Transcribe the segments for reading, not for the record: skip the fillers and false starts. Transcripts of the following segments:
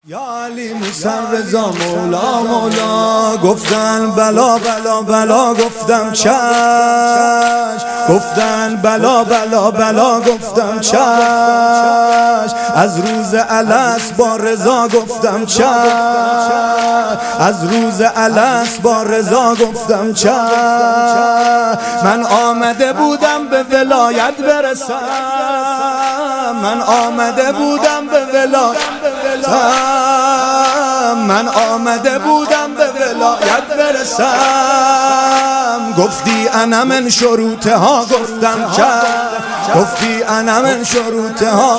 یا علی موسی رضا مولا مولا، گفتن بلا بلا بلا گفتم چش، گفتن بلا بلا بلا گفتم چش، از روز الست با رضا گفتم چش، از روز الست با رضا گفتم چش. من آمده بودم به ولایت برسم، من آمده بودم به ولایت برسم، من آمده بودم به ولایت برسم. گفتی انا من شروطها گفتم چه، گفتی انا من شروطها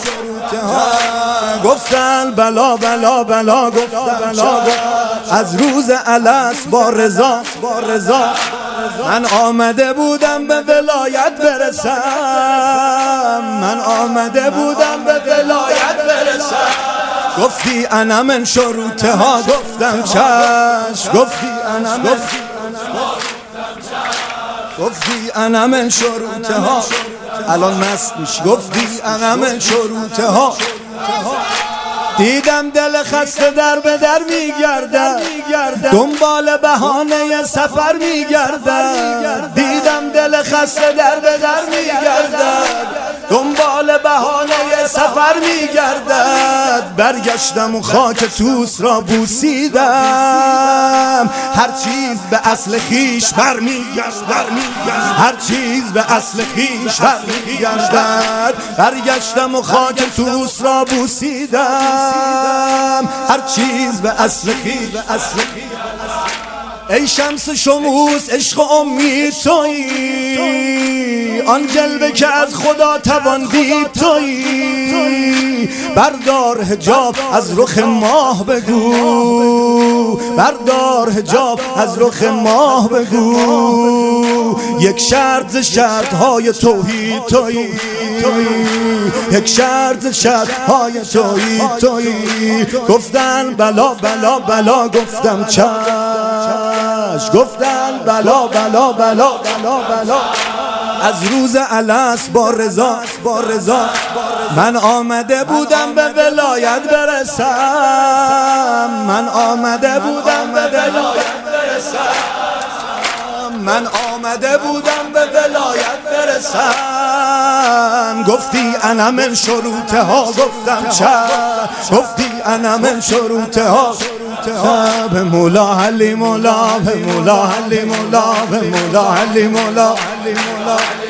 گفتن بلا بلا بلا گفتم چه، از روز الست با رضا با رضا من آمده بودم به ولایت برسم، من آمده بودم به ولایت برسم. گفتی انا من شروطها گفتم چش، گفتی انا من گفتی انا من شروطها، الان مست میشی. گفتی انا من شروطها، دیدم دل خسته در به در میگرده، دنبال بهانه سفر میگرده، دیدم دل خسته در به در میگرده، دنبال بهانه سفر میگردد. برگشتم و خاک توس را بوسیدم، هر چیز به اصل خیش برمیگردد، هر چیز به اصل خیش برمیگردد. برگشتم و خاک توس را بوسیدم، هر چیز به اصل خیش. ای شمس شموس عشق و امید تویی، آن جلوه که از خدا توان دید تویی. بردار حجاب از رخ ماه بگو، بردار حجاب از رخ ماه بگو. یک شرط ز شرطهای توحید تویی، یک شرط ز شرطهای توحید تویی. گفتن بلا بلا بلا گفتم چش، گفتن بلا بلا بلا بلا بلا. از روز الست با رضا با رضا من آمده بودم به ولایت برسم، من آمده بودم به ولایت برسم، من آمده بودم به ولایت برسم. گفتی انا من شروطها گفتم چه، گفتی انا من شروطها به مولا علی مولا، به مولا علی مولا، به مولا علی مولا، علی مولا.